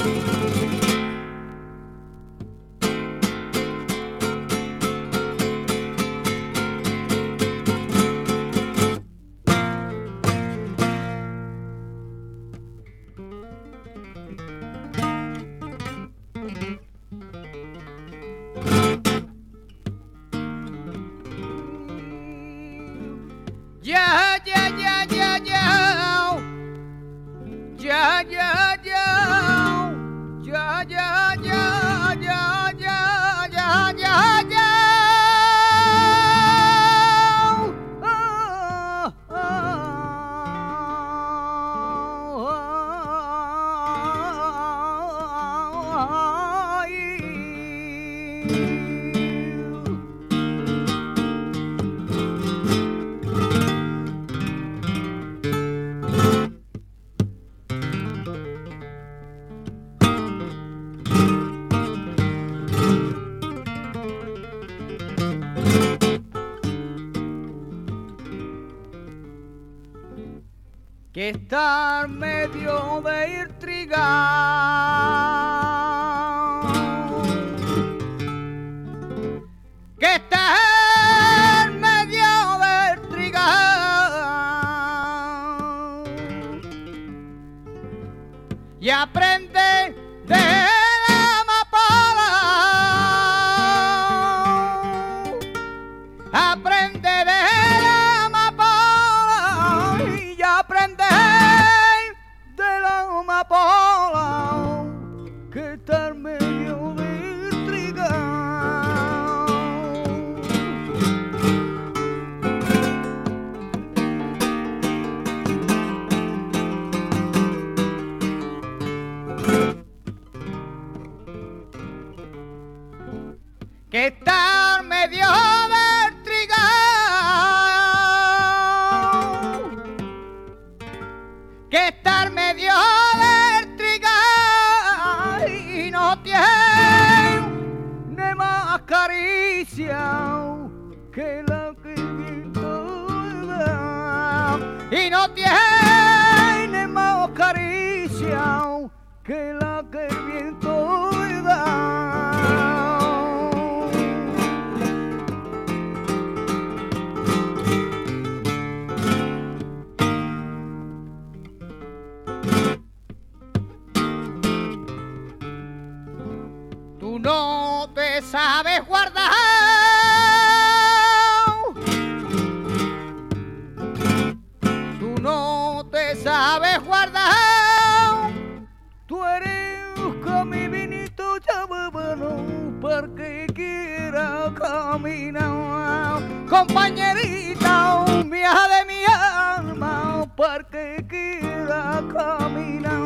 Que estar medio de intriga, que estar medio de intriga, y aprende de la amapola, aprende de la amapola, y aprende de la amapola, que estar medio de intriga. Que estar medio de intriga, que estar medio de intriga, y no tiene más caricia que la que el viento da, y no tiene más caricia que la que el viento da. Tú no te sabes guardar, tú no te sabes guardar, tú eres con mi vinito chababano, porque quiera caminar, compañerita mía de mi alma, porque quiera caminar.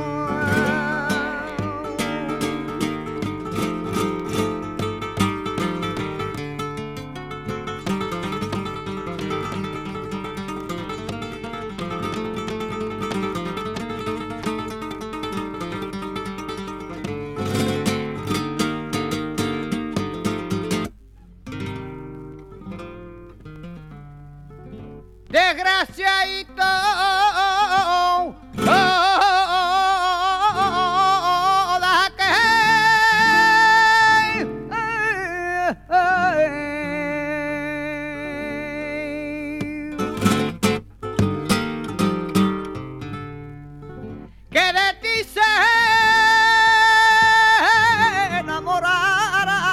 Desgraciadito, da que de ti se enamorara,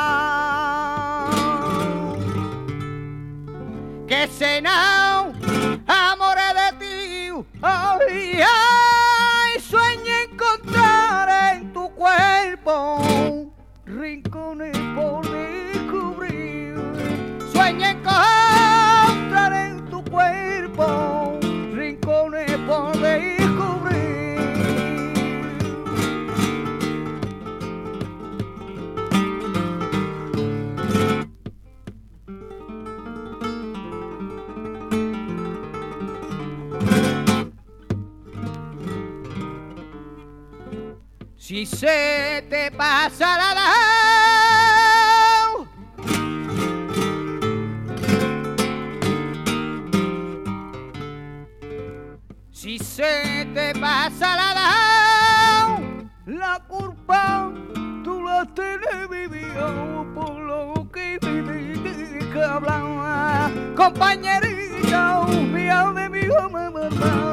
que se enamore de ti, ay, ay, sueña encontrar en tu cuerpo rincones por descubrir, sueña encontrar en tu cuerpo rincones por descubrir. Si se te pasa la edad, si se te pasa la edad, La culpa tú la tienes vivido por lo que hablaba, compañerita, mía de mi mamá.